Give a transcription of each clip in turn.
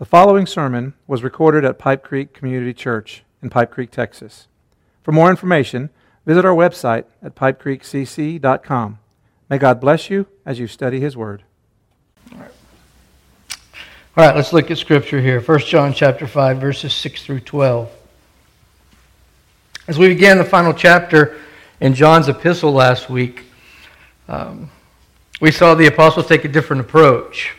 The following sermon was recorded at Pipe Creek Community Church in Pipe Creek, Texas. For more information, visit our website at pipecreekcc.com. May God bless you as you study His Word. All right, let's look at Scripture here. 1 John chapter 5, verses 6 through 12. As we began the final chapter in John's epistle last week, we saw the apostle take a different approach.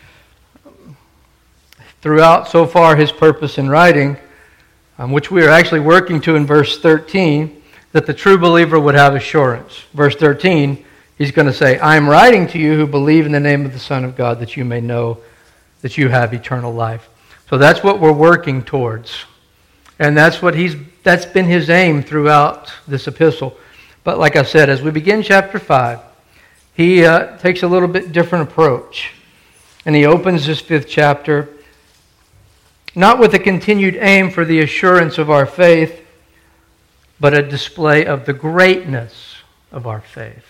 Throughout so far his purpose in writing, which we are actually working to in verse 13, that the true believer would have assurance. Verse 13, he's going to say, I am writing to you who believe in the name of the Son of God, that you may know that you have eternal life. So that's what we're working towards. And that's been his aim throughout this epistle. But like I said, as we begin chapter 5, he takes a little bit different approach. And he opens this 5th chapter not with a continued aim for the assurance of our faith, but a display of the greatness of our faith.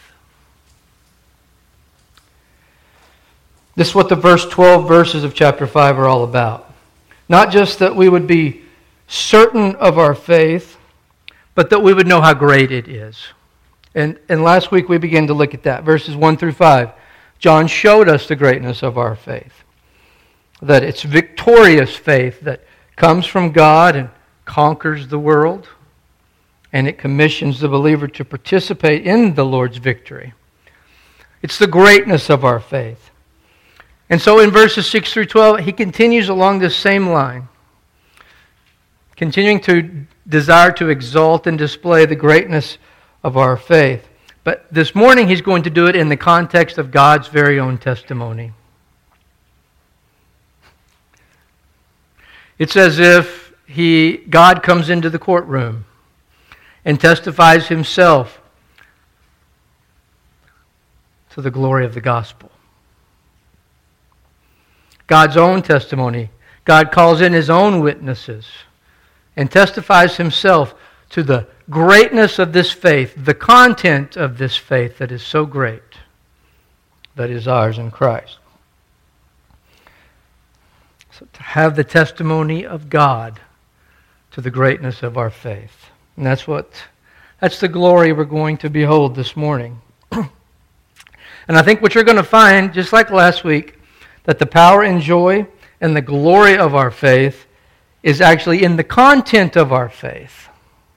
This is what the first 12 verses of chapter 5 are all about. Not just that we would be certain of our faith, but that we would know how great it is. And last week we began to look at that. Verses 1 through 5. John showed us the greatness of our faith. That it's victorious faith that comes from God and conquers the world. And it commissions the believer to participate in the Lord's victory. It's the greatness of our faith. And so in verses 6 through 12, he continues along this same line, continuing to desire to exalt and display the greatness of our faith. But this morning he's going to do it in the context of God's very own testimony. It's as if God comes into the courtroom and testifies himself to the glory of the gospel. God's own testimony. God calls in His own witnesses and testifies Himself to the greatness of this faith, the content of this faith that is so great, that is ours in Christ. So to have the testimony of God to the greatness of our faith. And that's the glory we're going to behold this morning. And I think what you're going to find, just like last week, that the power and joy and the glory of our faith is actually in the content of our faith.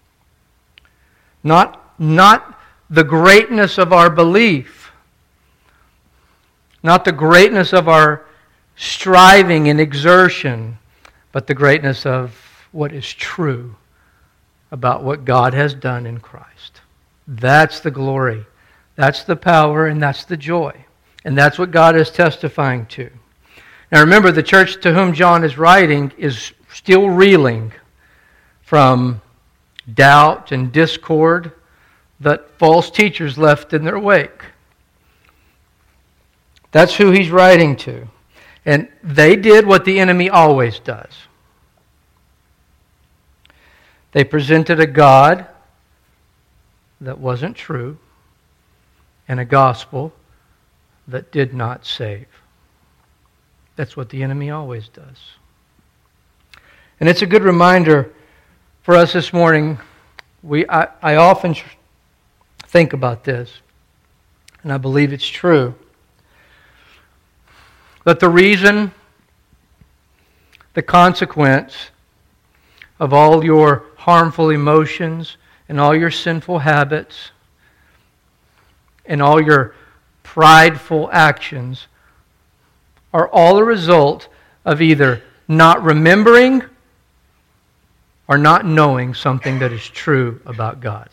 Not the greatness of our belief. Not the greatness of our striving and exertion, but the greatness of what is true about what God has done in Christ. That's the glory. That's the power and that's the joy. And that's what God is testifying to. Now remember, the church to whom John is writing is still reeling from doubt and discord that false teachers left in their wake. That's who he's writing to. And they did what the enemy always does. They presented a God that wasn't true and a gospel that did not save. That's what the enemy always does. And it's a good reminder for us this morning. I often think about this, and I believe it's true, that the reason, the consequence of all your harmful emotions and all your sinful habits and all your prideful actions are all a result of either not remembering or not knowing something that is true about God.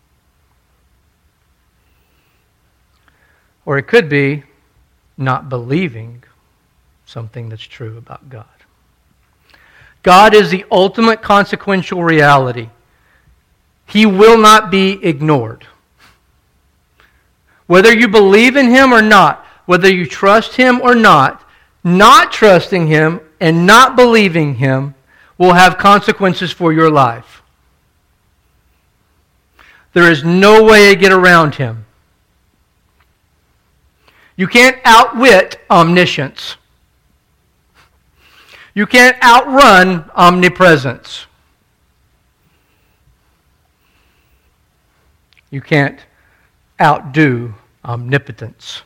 Or it could be not believing something that's true about God. God is the ultimate consequential reality. He will not be ignored. Whether you believe in Him or not, whether you trust Him or not trusting Him and not believing Him will have consequences for your life. There is no way to get around Him. You can't outwit omniscience. You can't outrun omnipresence. You can't outdo omnipotence.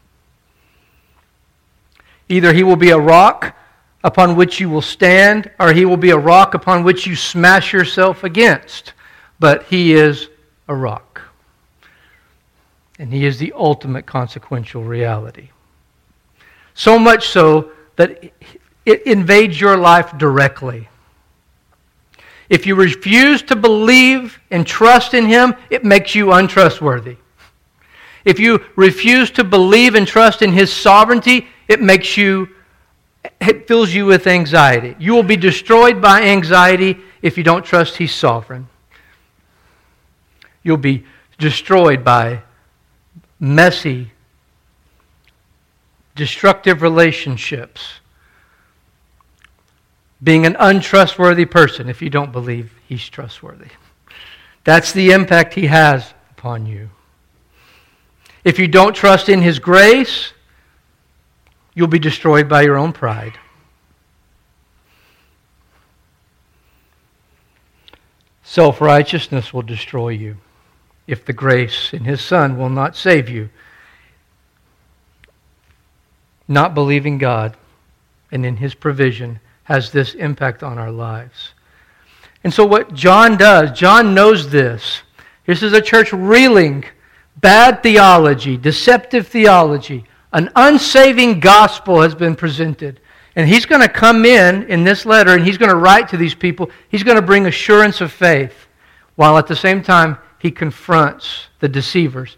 Either he will be a rock upon which you will stand, or he will be a rock upon which you smash yourself against. But he is a rock. And he is the ultimate consequential reality. So much so that it invades your life directly. If you refuse to believe and trust in him, it makes you untrustworthy. If you refuse to believe and trust in his sovereignty, it fills you with anxiety. You will be destroyed by anxiety if you don't trust he's sovereign. You'll be destroyed by messy, destructive relationships. Being an untrustworthy person if you don't believe he's trustworthy. That's the impact he has upon you. If you don't trust in his grace, you'll be destroyed by your own pride. Self-righteousness will destroy you if the grace in his Son will not save you. Not believing God and in his provision has this impact on our lives. And so what John does, John knows this. This is a church reeling, bad theology, deceptive theology. An unsaving gospel has been presented. And he's going to come in this letter, and he's going to write to these people. He's going to bring assurance of faith, while at the same time he confronts the deceivers.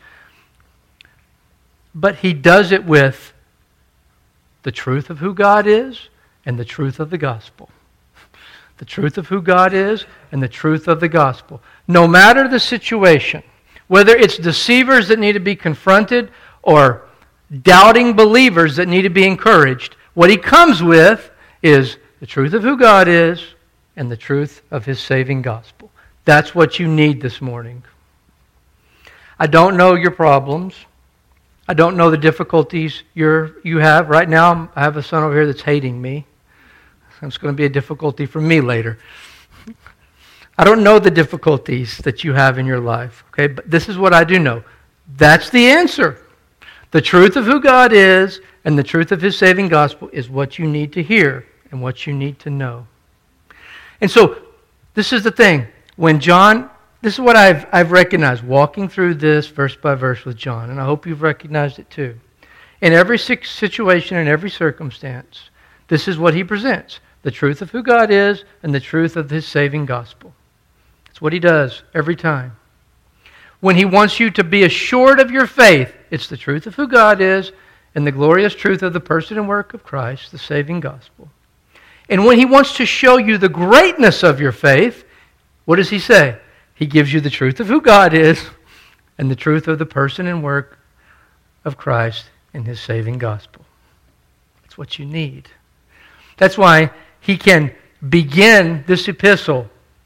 But he does it with the truth of who God is and the truth of the gospel. The truth of who God is and the truth of the gospel. No matter the situation, whether it's deceivers that need to be confronted or doubting believers that need to be encouraged, what he comes with is the truth of who God is and the truth of his saving gospel. That's what you need this morning. I don't know your problems. I don't know the difficulties you have. Right now, I have a son over here that's hating me. It's going to be a difficulty for me later. I don't know the difficulties that you have in your life, okay? But this is what I do know. That's the answer. The truth of who God is and the truth of his saving gospel is what you need to hear and what you need to know. And so, this is the thing. This is what I've recognized walking through this verse by verse with John, and I hope you've recognized it too. In every situation, in every circumstance, this is what he presents. The truth of who God is and the truth of his saving gospel. It's what he does every time. When he wants you to be assured of your faith, it's the truth of who God is and the glorious truth of the person and work of Christ, the saving gospel. And when he wants to show you the greatness of your faith, what does he say? He gives you the truth of who God is and the truth of the person and work of Christ in his saving gospel. That's what you need. That's why he can begin this epistle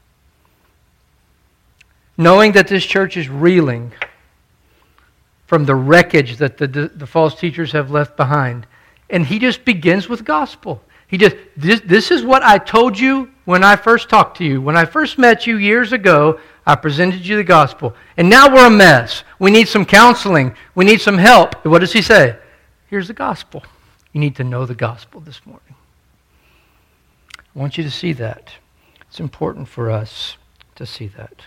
knowing that this church is reeling from the wreckage that the false teachers have left behind. And he just begins with gospel. This is what I told you when I first talked to you. When I first met you years ago, I presented you the gospel. And now we're a mess. We need some counseling. We need some help. What does he say? Here's the gospel. You need to know the gospel this morning. I want you to see that. It's important for us to see that.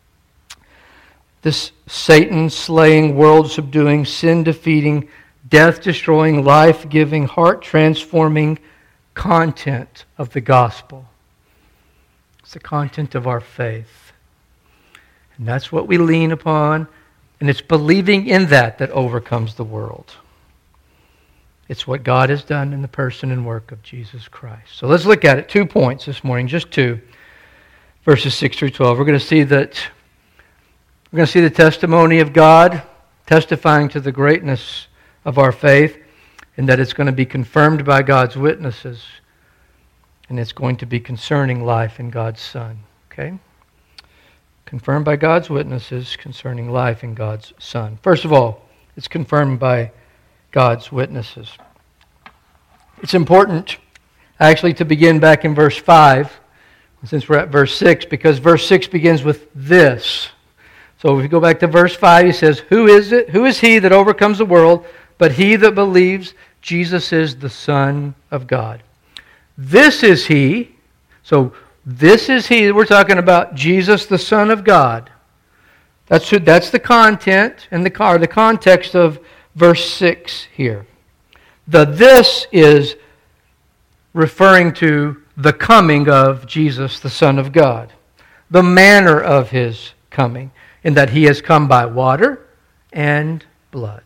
This Satan-slaying, world-subduing, sin-defeating, death-destroying, life-giving, heart-transforming content of the gospel. It's the content of our faith. And that's what we lean upon, and it's believing in that overcomes the world. It's what God has done in the person and work of Jesus Christ. So let's look at it. 2 points this morning, just 2. Verses 6 through 12. We're going to see the testimony of God testifying to the greatness of our faith, and that it's going to be confirmed by God's witnesses, and it's going to be concerning life in God's Son. Okay? Confirmed by God's witnesses concerning life in God's Son. First of all, it's confirmed by God's witnesses. It's important actually to begin back in verse 5, since we're at verse 6, because verse 6 begins with this. So if we go back to verse 5, he says, Who is it? Who is he that overcomes the world, but he that believes Jesus is the Son of God? This is he. So this is he. We're talking about Jesus, the Son of God. That's the content and the context of verse 6 here. The this is referring to the coming of Jesus, the Son of God. The manner of his coming, in that he has come by water and blood.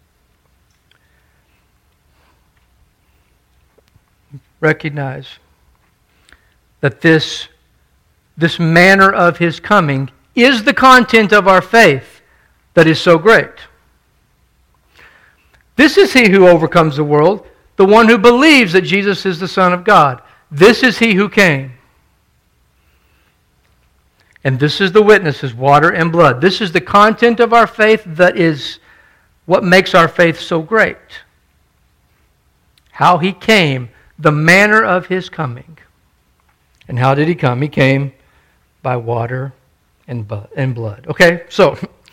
Recognize that this manner of his coming is the content of our faith that is so great. This is he who overcomes the world, the one who believes that Jesus is the Son of God. This is he who came. And this is the witnesses, water and blood. This is the content of our faith that is what makes our faith so great. How he came, the manner of his coming. And how did he come? He came by water and blood. Okay, so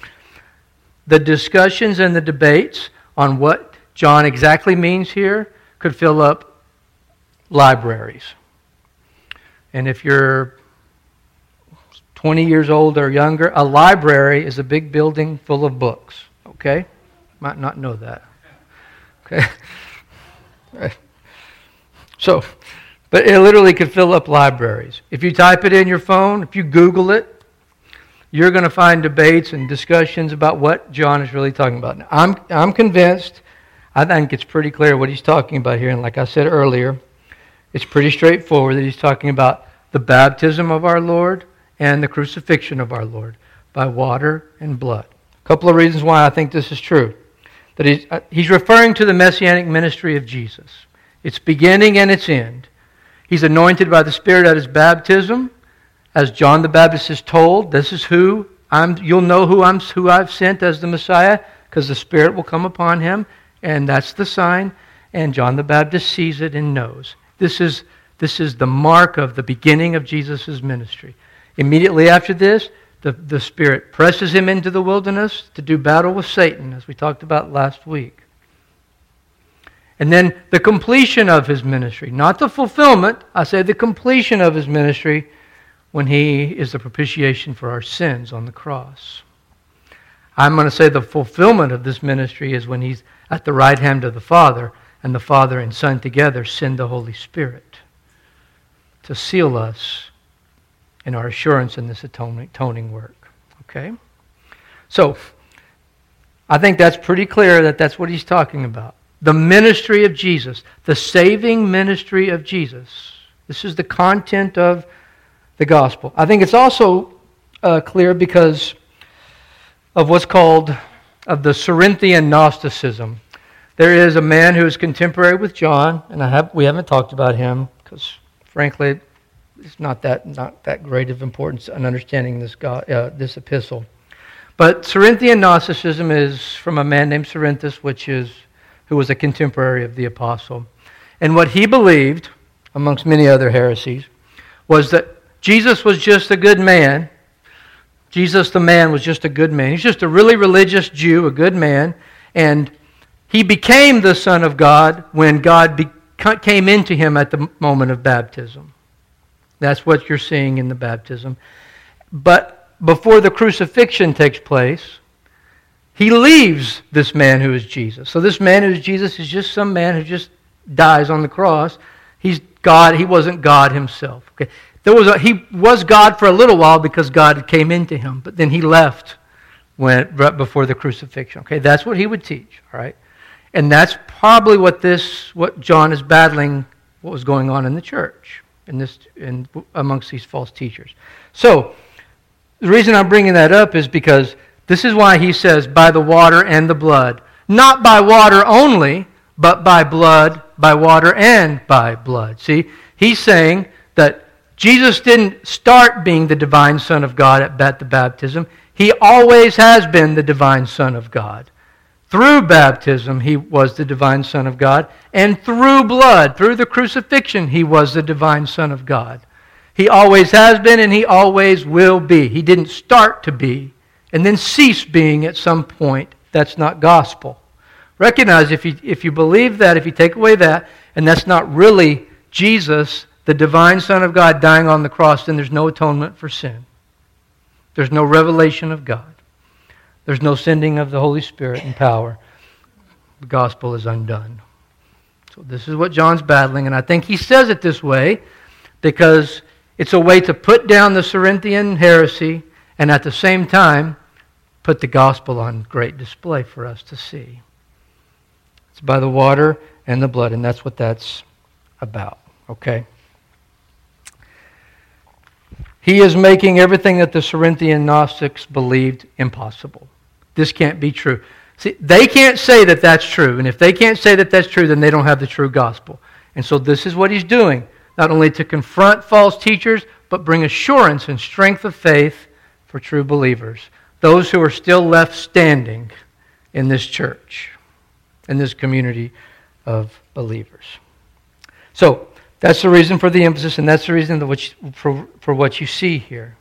the discussions and the debates on what John exactly means here could fill up libraries. And if you're 20 years old or younger, a library is a big building full of books. Okay? Might not know that. Okay? Right. So, but it literally could fill up libraries. If you type it in your phone, if you Google it, you're going to find debates and discussions about what John is really talking about. Now, I'm convinced, I think it's pretty clear what he's talking about here. And like I said earlier, it's pretty straightforward that he's talking about the baptism of our Lord and the crucifixion of our Lord by water and blood. A couple of reasons why I think this is true. That he's referring to the messianic ministry of Jesus. Its beginning and its end. He's anointed by the Spirit at his baptism. As John the Baptist is told, this is who you'll know who I've sent as the Messiah, because the Spirit will come upon him, and that's the sign. And John the Baptist sees it and knows. This is the mark of the beginning of Jesus' ministry. Immediately after this, the Spirit presses him into the wilderness to do battle with Satan, as we talked about last week. And then the completion of his ministry, not the fulfillment, I say the completion of his ministry, when he is the propitiation for our sins on the cross. I'm going to say the fulfillment of this ministry is when he's at the right hand of the Father, and the Father and Son together send the Holy Spirit to seal us in our assurance in this atoning work. Okay? So, I think that's pretty clear that that's what he's talking about. The ministry of Jesus, the saving ministry of Jesus. This is the content of the gospel. I think it's also clear because of what's called of the Cerinthian Gnosticism. There is a man who is contemporary with John, and we haven't talked about him because, frankly, it's not that great of importance in understanding this epistle. But Cerinthian Gnosticism is from a man named Cerinthus, who was a contemporary of the apostle. And what he believed, amongst many other heresies, was that Jesus was just a good man. Jesus the man was just a good man. He's just a really religious Jew, a good man. And he became the Son of God when God came into him at the moment of baptism. That's what you're seeing in the baptism. But before the crucifixion takes place, he leaves this man who is Jesus. So this man who is Jesus is just some man who just dies on the cross. He's God. He wasn't God himself. Okay. He was God for a little while because God came into him, but then he left right before the crucifixion. Okay, that's what he would teach. All right, and that's probably what John is battling. What was going on in the church amongst these false teachers. So the reason I'm bringing that up is because this is why he says, by the water and the blood. Not by water only, but by blood, by water, and by blood. See, he's saying that Jesus didn't start being the divine Son of God at the baptism. He always has been the divine Son of God. Through baptism, he was the divine Son of God. And through blood, through the crucifixion, he was the divine Son of God. He always has been and he always will be. He didn't start to be and then cease being at some point. That's not gospel. Recognize if you believe that, if you take away that, and that's not really Jesus, the divine Son of God, dying on the cross, then there's no atonement for sin. There's no revelation of God. There's no sending of the Holy Spirit and power. The gospel is undone. So this is what John's battling, and I think he says it this way because it's a way to put down the Cerinthian heresy and at the same time put the gospel on great display for us to see. It's by the water and the blood, and that's what that's about. Okay? He is making everything that the Cerinthian Gnostics believed impossible. This can't be true. See, they can't say that that's true, and if they can't say that that's true, then they don't have the true gospel. And so this is what he's doing, not only to confront false teachers, but bring assurance and strength of faith for true believers, those who are still left standing in this church, in this community of believers. So, that's the reason for the emphasis, and that's the reason for what you see here.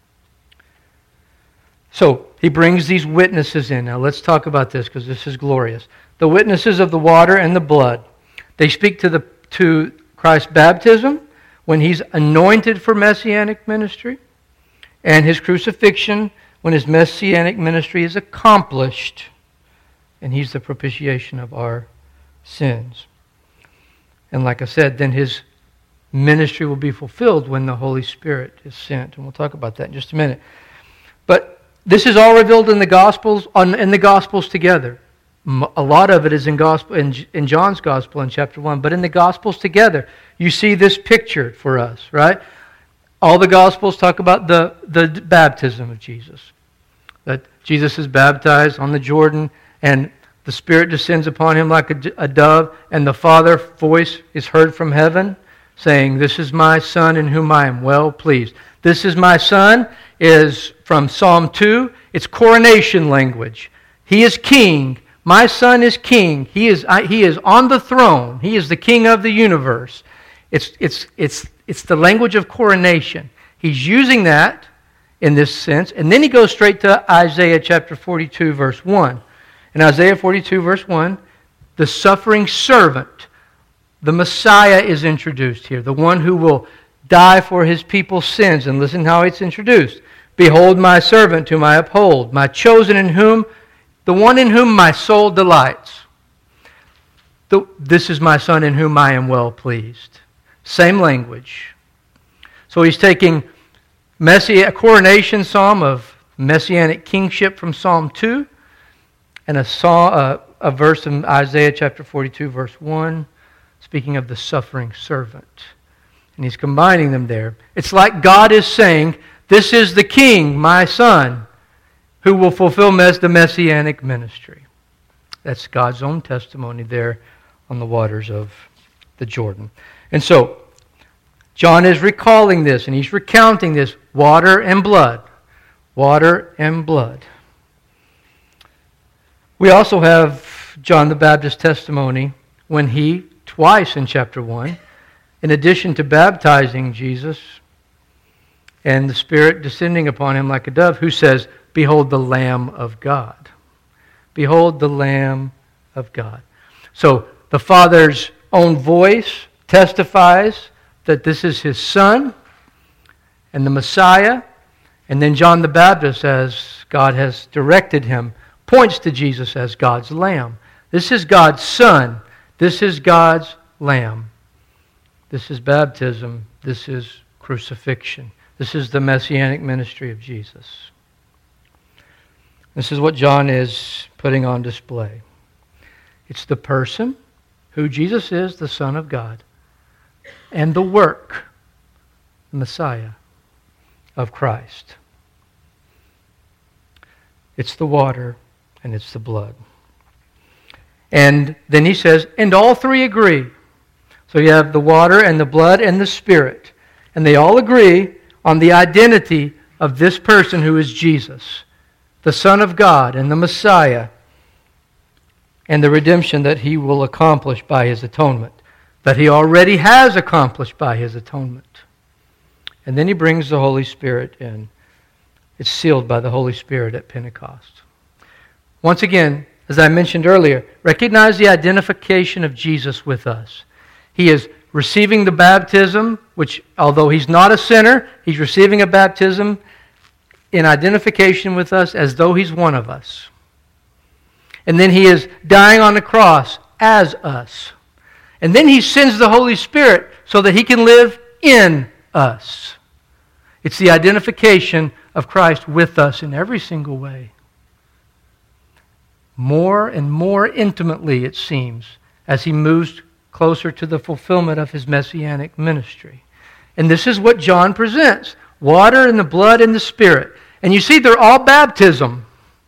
So, he brings these witnesses in. Now, let's talk about this because this is glorious. The witnesses of the water and the blood. They speak to Christ's baptism when he's anointed for messianic ministry, and his crucifixion when his messianic ministry is accomplished, and he's the propitiation of our sins. And like I said, then his ministry will be fulfilled when the Holy Spirit is sent. And we'll talk about that in just a minute. But this is all revealed in the Gospels, in the Gospels together. A lot of it is in John's Gospel in chapter 1. But in the Gospels together, you see this pictured for us, right? All the Gospels talk about the baptism of Jesus. That Jesus is baptized on the Jordan, and the Spirit descends upon him like a dove, and the Father's voice is heard from heaven, saying, "This is my Son in whom I am well pleased." "This is my Son" is from Psalm 2. It's coronation language. He is king. My Son is king. He is on the throne. He is the king of the universe. It's the language of coronation. He's using that in this sense. And then he goes straight to Isaiah chapter 42, verse 1. In Isaiah 42, verse 1, the suffering servant, the Messiah, is introduced here, the one who will die for his people's sins. And listen how it's introduced. "Behold my servant whom I uphold, my chosen the one in whom my soul delights. This is my Son in whom I am well pleased." Same language. So he's taking a coronation psalm of messianic kingship from Psalm 2, and a verse in Isaiah chapter 42, verse 1, speaking of the suffering servant. And he's combining them there. It's like God is saying, this is the king, my Son, who will fulfill the messianic ministry. That's God's own testimony there on the waters of the Jordan. And so, John is recalling this, and he's recounting this, water and blood. Water and blood. We also have John the Baptist's testimony when he, twice in chapter 1, in addition to baptizing Jesus and the Spirit descending upon him like a dove, who says, "Behold the Lamb of God." Behold the Lamb of God. So the Father's own voice testifies that this is his Son and the Messiah. And then John the Baptist, as God has directed him, points to Jesus as God's Lamb. This is God's Son. This is God's Lamb. This is baptism. This is crucifixion. This is the messianic ministry of Jesus. This is what John is putting on display. It's the person, who Jesus is, the Son of God, and the work, the Messiah of Christ. It's the water and it's the blood. And then he says, and all three agree. So you have the water and the blood and the Spirit. And they all agree on the identity of this person who is Jesus, the Son of God and the Messiah, and the redemption that he will accomplish by his atonement, that he already has accomplished by his atonement. And then he brings the Holy Spirit in. It's sealed by the Holy Spirit at Pentecost. Once again, as I mentioned earlier, recognize the identification of Jesus with us. He is receiving the baptism, which, although he's not a sinner, he's receiving a baptism in identification with us as though he's one of us. And then he is dying on the cross as us. And then he sends the Holy Spirit so that he can live in us. It's the identification of Christ with us in every single way. More and more intimately, it seems, as he moves closer to the fulfillment of his messianic ministry. And this is what John presents: water and the blood and the Spirit. And you see, they're all baptism.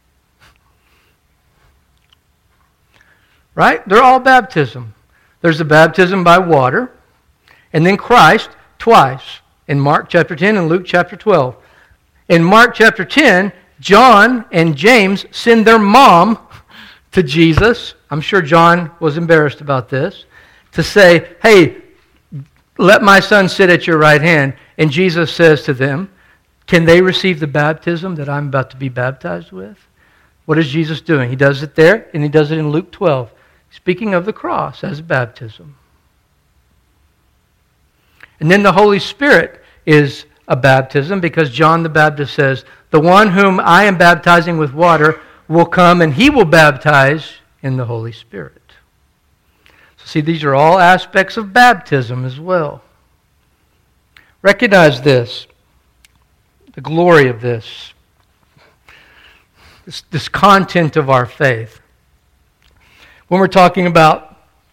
Right? They're all baptism. There's the baptism by water, and then Christ twice, in Mark chapter 10 and Luke chapter 12. In Mark chapter 10, John and James send their mom to Jesus. I'm sure John was embarrassed about this. To say, hey, let my son sit at your right hand. And Jesus says to them, can they receive the baptism that I'm about to be baptized with? What is Jesus doing? He does it there, and he does it in Luke 12. Speaking of the cross as baptism. And then the Holy Spirit is a baptism, because John the Baptist says, the one whom I am baptizing with water will come and he will baptize in the Holy Spirit. So see, these are all aspects of baptism as well. Recognize this, the glory of this content of our faith. When we're talking about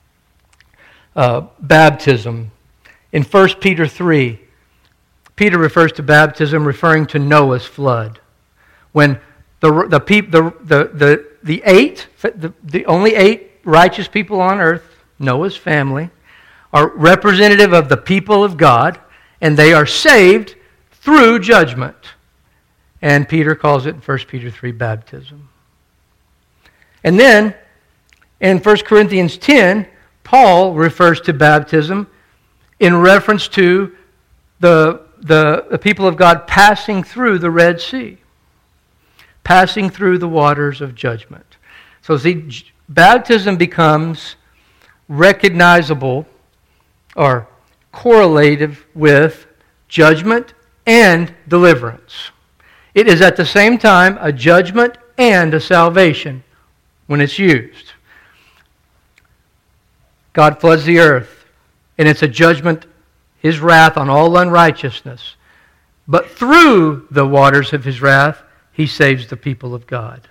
baptism, in 1 Peter 3, Peter refers to baptism referring to Noah's flood. When the only 8 righteous people on earth, Noah's family, are representative of the people of God, and they are saved through judgment. And Peter calls it in 1 Peter 3 baptism. And then in 1 Corinthians 10, Paul refers to baptism in reference to the people of God passing through the Red Sea, passing through the waters of judgment. So see, baptism becomes recognizable or correlative with judgment and deliverance. It is at the same time a judgment and a salvation when it's used. God floods the earth, and it's a judgment, his wrath on all unrighteousness. But through the waters of his wrath, he saves the people of God.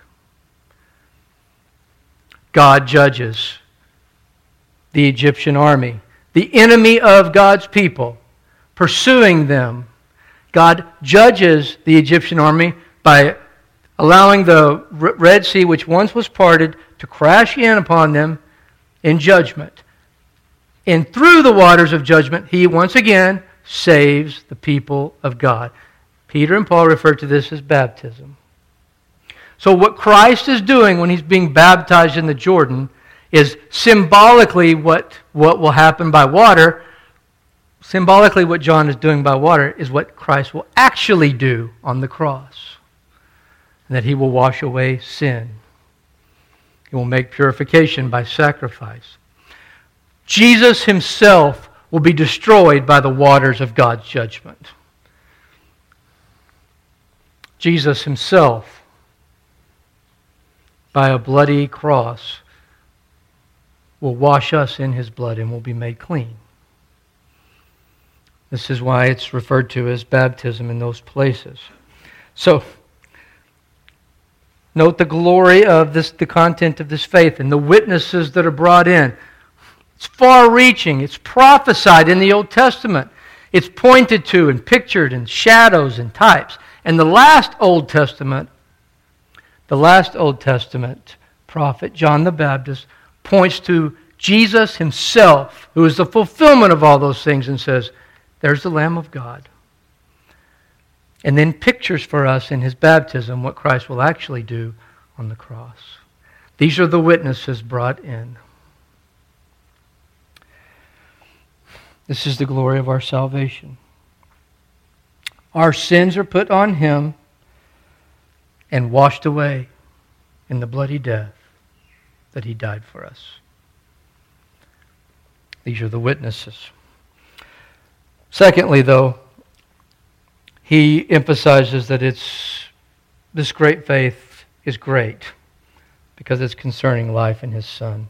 God judges the Egyptian army, the enemy of God's people, pursuing them. God judges the Egyptian army by allowing the Red Sea, which once was parted, to crash in upon them in judgment. And through the waters of judgment, he once again saves the people of God. Peter and Paul refer to this as baptism. So what Christ is doing when he's being baptized in the Jordan is symbolically what will happen by water. Symbolically, what John is doing by water is what Christ will actually do on the cross. And that he will wash away sin. He will make purification by sacrifice. Jesus himself will be destroyed by the waters of God's judgment. Jesus himself, by a bloody cross, will wash us in his blood and will be made clean. This is why it's referred to as baptism in those places. So, note the glory of the content of this faith and the witnesses that are brought in. It's far-reaching. It's prophesied in the Old Testament. It's pointed to and pictured in shadows and types. And the last Old Testament prophet, John the Baptist, points to Jesus himself, who is the fulfillment of all those things, and says, there's the Lamb of God. And then pictures for us in his baptism what Christ will actually do on the cross. These are the witnesses brought in. This is the glory of our salvation. Our sins are put on Him and washed away in the bloody death that He died for us. These are the witnesses. Secondly, though, he emphasizes that this great faith is great because it's concerning life in His Son.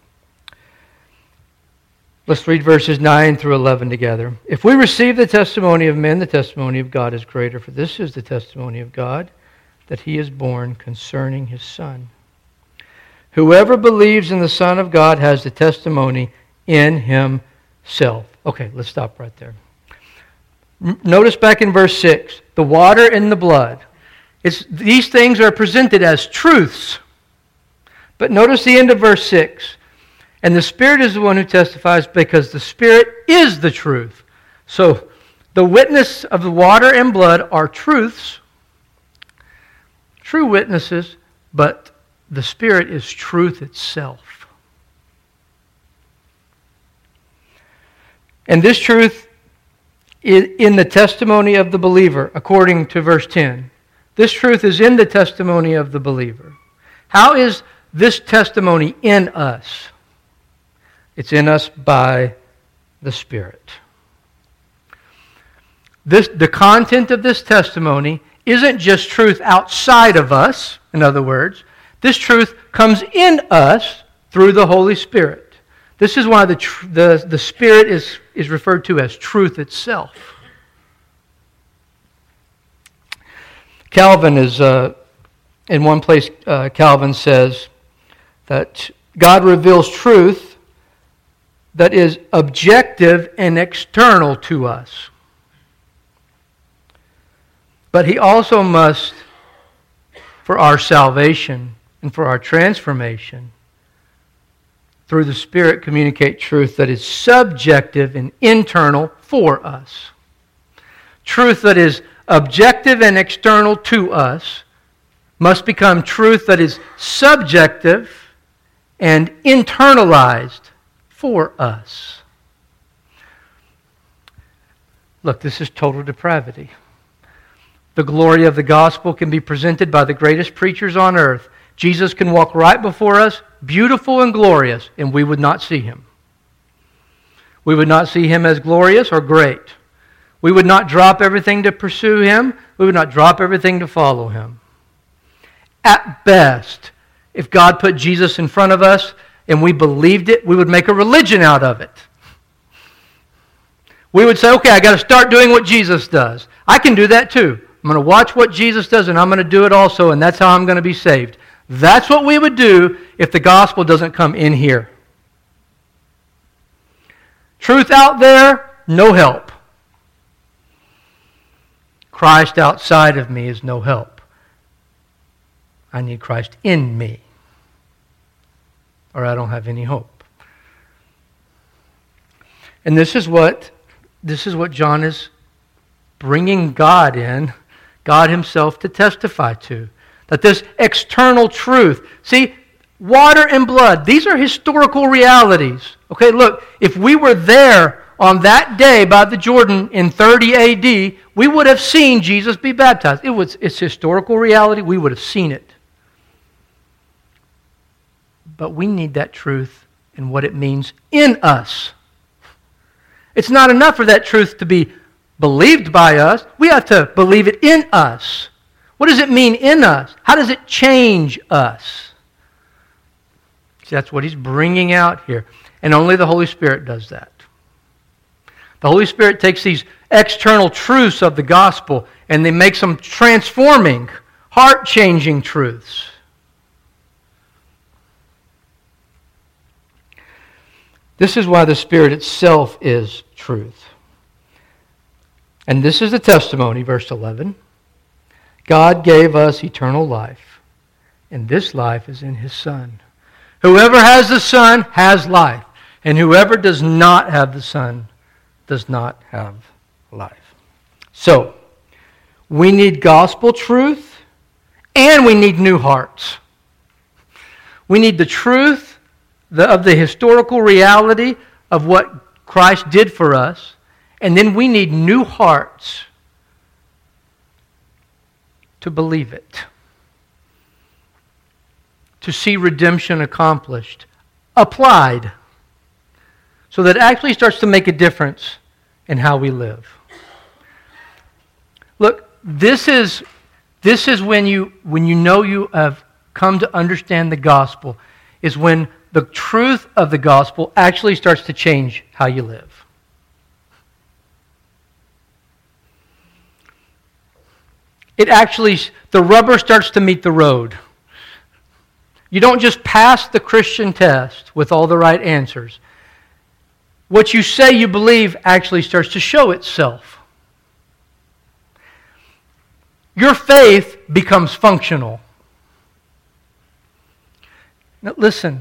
Let's read verses 9 through 11 together. If we receive the testimony of men, the testimony of God is greater, for this is the testimony of God, that He is born concerning His Son. Whoever believes in the Son of God has the testimony in himself. Okay, let's stop right there. Notice back in verse 6, the water and the blood. These things are presented as truths. But notice the end of verse 6. And the Spirit is the one who testifies because the Spirit is the truth. So the witness of the water and blood are truths, true witnesses, but the Spirit is truth itself. And this truth is in the testimony of the believer, according to verse 10. This truth is in the testimony of the believer. How is this testimony in us? It's in us by the Spirit. The content of this testimony isn't just truth outside of us, in other words. This truth comes in us through the Holy Spirit. This is why the Spirit is referred to as truth itself. Calvin is, in one place, Calvin says that God reveals truth that is objective and external to us. But He also must, for our salvation and for our transformation, through the Spirit communicate truth that is subjective and internal for us. Truth that is objective and external to us must become truth that is subjective and internalized for us. Look, this is total depravity. The glory of the gospel can be presented by the greatest preachers on earth. Jesus can walk right before us, beautiful and glorious, and we would not see Him. We would not see Him as glorious or great. We would not drop everything to pursue Him. We would not drop everything to follow Him. At best, if God put Jesus in front of us and we believed it, we would make a religion out of it. We would say, okay, I got to start doing what Jesus does. I can do that too. I'm going to watch what Jesus does and I'm going to do it also, and that's how I'm going to be saved. That's what we would do if the gospel doesn't come in here. Truth out there, no help. Christ outside of me is no help. I need Christ in me, or I don't have any hope. And this is what John is bringing God in, God Himself, to testify to. That this external truth, see, water and blood, these are historical realities. Okay, look, if we were there on that day by the Jordan in 30 A.D., we would have seen Jesus be baptized. It's historical reality. We would have seen it. But we need that truth and what it means in us. It's not enough for that truth to be believed by us. We have to believe it in us. What does it mean in us? How does it change us? See, that's what he's bringing out here. And only the Holy Spirit does that. The Holy Spirit takes these external truths of the gospel and they makes them transforming, heart-changing truths. This is why the Spirit itself is truth. And this is the testimony, verse 11. God gave us eternal life, and this life is in His Son. Whoever has the Son has life, and whoever does not have the Son does not have life. So, we need gospel truth, and we need new hearts. We need the truth of the historical reality of what Christ did for us. And then we need new hearts to believe it. To see redemption accomplished, applied, so that it actually starts to make a difference in how we live. Look, this is when you know you have come to understand the gospel, is when the truth of the gospel actually starts to change how you live. The rubber starts to meet the road. You don't just pass the Christian test with all the right answers. What you say you believe actually starts to show itself. Your faith becomes functional. Now listen,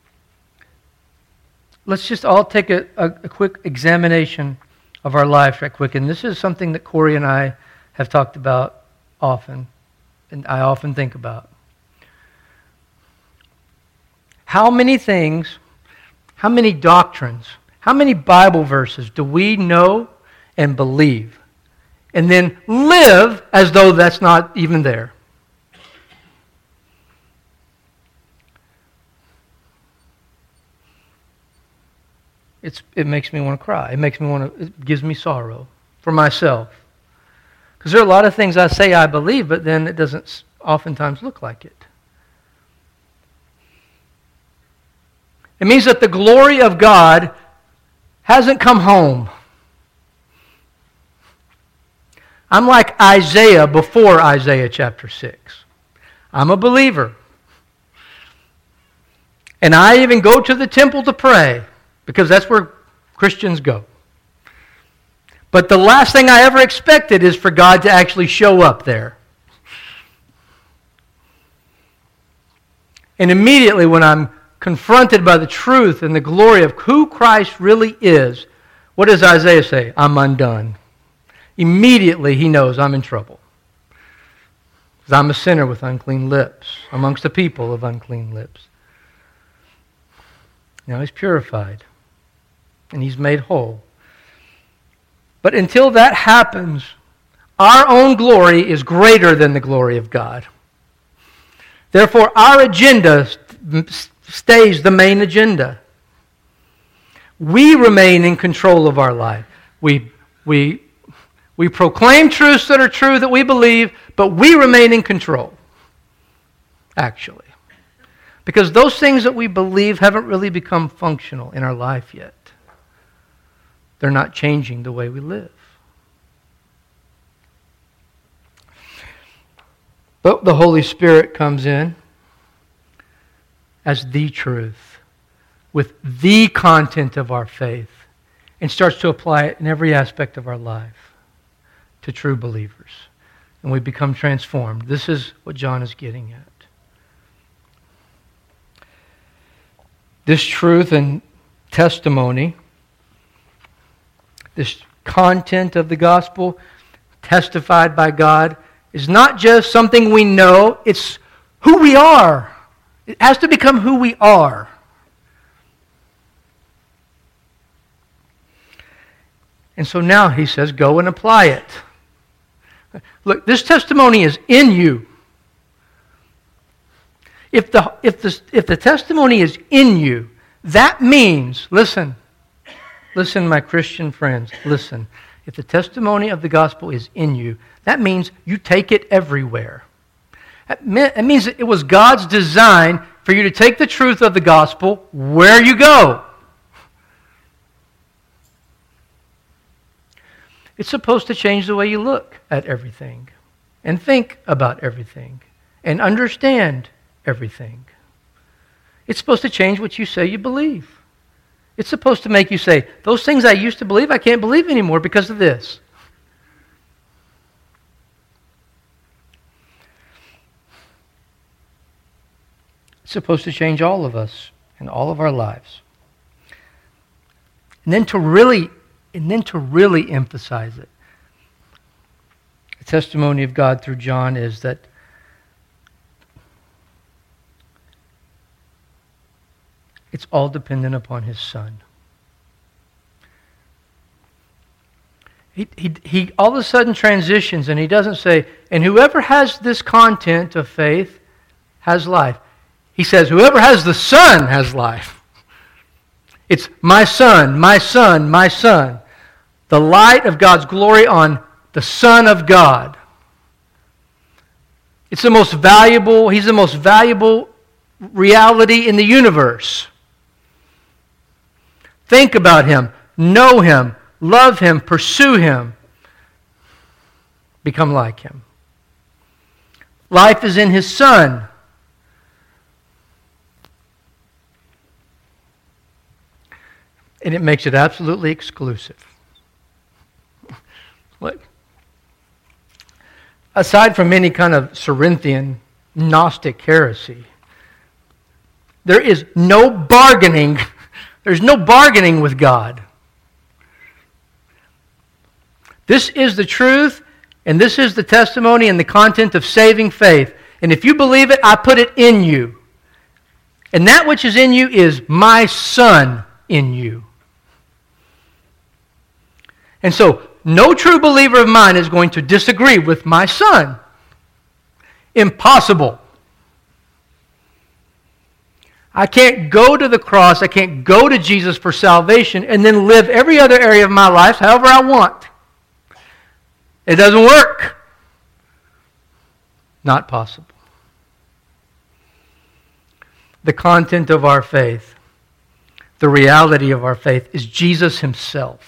let's just all take a quick examination of our life right quick. And this is something that Corey and I have talked about often, and I often think about. How many things, how many doctrines, how many Bible verses do we know and believe, and then live as though that's not even there? It makes me want to cry. It gives me sorrow for myself. Because there are a lot of things I say I believe, but then it doesn't oftentimes look like it. It means that the glory of God hasn't come home. I'm like Isaiah before Isaiah chapter 6. I'm a believer. And I even go to the temple to pray, because that's where Christians go. But the last thing I ever expected is for God to actually show up there. And immediately when I'm confronted by the truth and the glory of who Christ really is, what does Isaiah say? I'm undone. Immediately he knows I'm in trouble. Because I'm a sinner with unclean lips, amongst a people of unclean lips. Now he's purified, and he's made whole. But until that happens, our own glory is greater than the glory of God. Therefore, our agenda stays the main agenda. We remain in control of our life. We proclaim truths that are true that we believe, but we remain in control, actually. Because those things that we believe haven't really become functional in our life yet. They're not changing the way we live. But the Holy Spirit comes in as the truth, with the content of our faith, and starts to apply it in every aspect of our life to true believers. And we become transformed. This is what John is getting at. This truth and testimony, this content of the gospel testified by God, is not just something we know, it's who we are. It has to become who we are. And so now he says, go and apply it. Look, this testimony is in you. If the testimony is in you, that means, listen, my Christian friends, listen. If the testimony of the gospel is in you, that means you take it everywhere. It means it was God's design for you to take the truth of the gospel where you go. It's supposed to change the way you look at everything and think about everything and understand everything. It's supposed to change what you say you believe. It's supposed to make you say, those things I used to believe, I can't believe anymore because of this. It's supposed to change all of us and all of our lives. And then to really emphasize it. The testimony of God through John is that It's all dependent upon His Son. He all of a sudden transitions and he doesn't say, and whoever has this content of faith has life. He says, whoever has the Son has life. It's my Son, my Son, my Son. The light of God's glory on the Son of God. It's the most valuable, He's the most valuable reality in the universe. Think about Him, know Him, love Him, pursue Him. Become like Him. Life is in His Son. And it makes it absolutely exclusive. What? Aside from any kind of Cerinthian Gnostic heresy, there is no bargaining. There's no bargaining with God. This is the truth, and this is the testimony and the content of saving faith. And if you believe it, I put it in you. And that which is in you is my Son in you. And so, no true believer of mine is going to disagree with my Son. Impossible. I can't go to the cross, I can't go to Jesus for salvation and then live every other area of my life however I want. It doesn't work. Not possible. The content of our faith, the reality of our faith is Jesus Himself.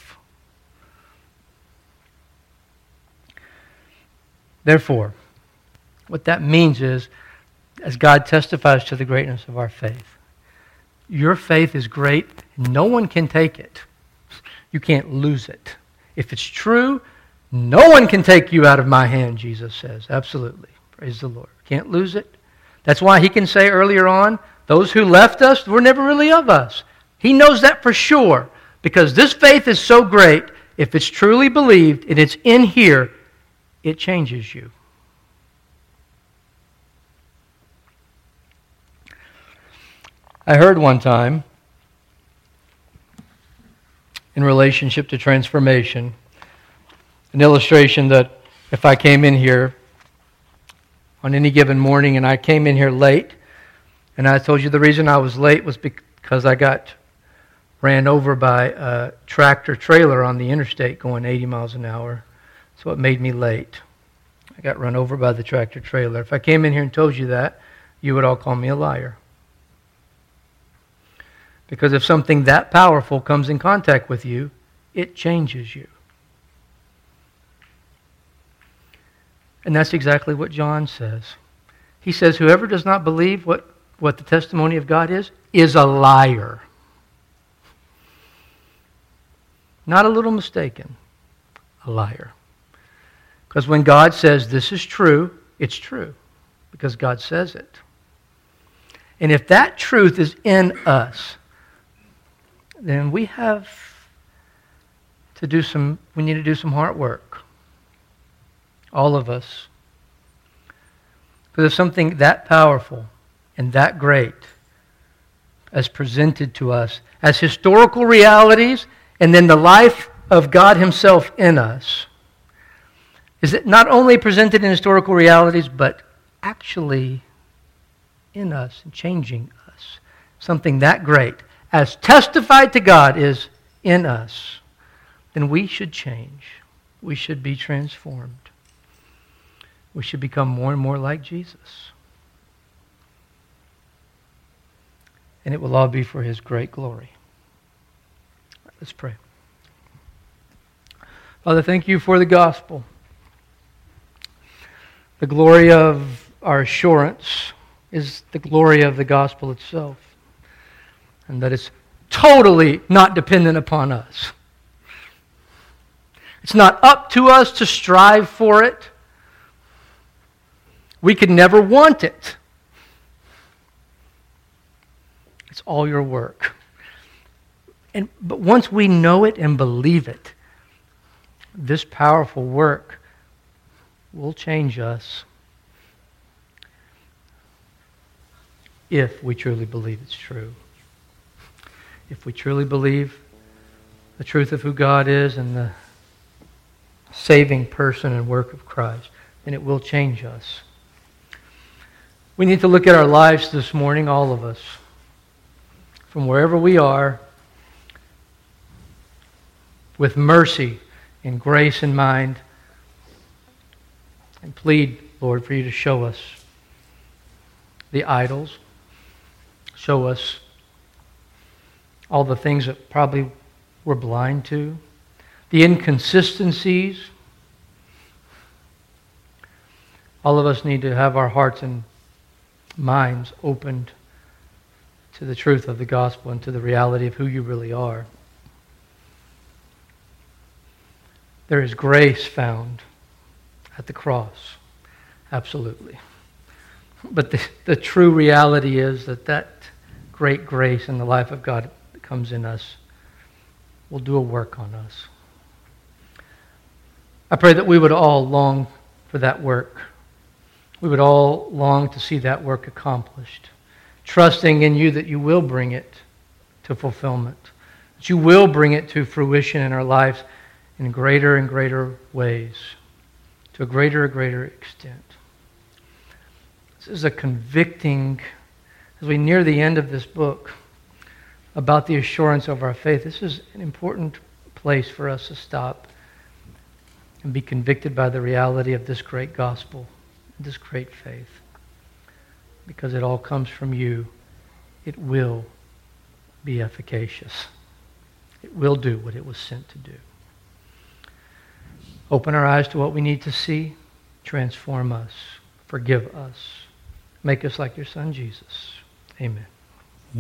Therefore, what that means is, as God testifies to the greatness of our faith, your faith is great. No one can take it. You can't lose it. If it's true, no one can take you out of my hand, Jesus says. Absolutely. Praise the Lord. Can't lose it. That's why He can say earlier on, those who left us were never really of us. He knows that for sure. Because this faith is so great, if it's truly believed and it's in here, it changes you. I heard one time, in relationship to transformation, an illustration that if I came in here on any given morning and I came in here late, and I told you the reason I was late was because I got ran over by a tractor trailer on the interstate going 80 miles an hour. So it made me late. I got run over by the tractor trailer. If I came in here and told you that, you would all call me a liar. Because if something that powerful comes in contact with you, it changes you. And that's exactly what John says. He says, whoever does not believe what the testimony of God is a liar. Not a little mistaken, a liar. Because when God says this is true, it's true. Because God says it. And if that truth is in us, then we need to do some hard work. All of us. Because if something that powerful and that great as presented to us as historical realities and then the life of God Himself in us, is it not only presented in historical realities, but actually in us and changing us. Something that great, as testified to God, is in us, then we should change. We should be transformed. We should become more and more like Jesus. And it will all be for His great glory. Let's pray. Father, thank You for the gospel. The glory of our assurance is the glory of the gospel itself. And that it's totally not dependent upon us. It's not up to us to strive for it. We could never want it. It's all Your work. But once we know it and believe it, this powerful work will change us if we truly believe it's true. if we truly believe the truth of who God is and the saving person and work of Christ, then it will change us. We need to look at our lives this morning, all of us, from wherever we are, with mercy and grace in mind, and plead, Lord, for you to show us the idols, show us all the things that probably we're blind to, the inconsistencies. All of us need to have our hearts and minds opened to the truth of the gospel and to the reality of who you really are. There is grace found at the cross, absolutely. But the true reality is that great grace in the life of God that comes in us will do a work on us. I pray that we would all long for that work. We would all long to see that work accomplished, trusting in you that you will bring it to fulfillment, that you will bring it to fruition in our lives in greater and greater ways, to a greater and greater extent. This is a convicting, as we near the end of this book, about the assurance of our faith. This is an important place for us to stop and be convicted by the reality of this great gospel, this great faith. Because it all comes from you, it will be efficacious. It will do what it was sent to do. Open our eyes to what we need to see. Transform us. Forgive us. Make us like your Son, Jesus. Amen.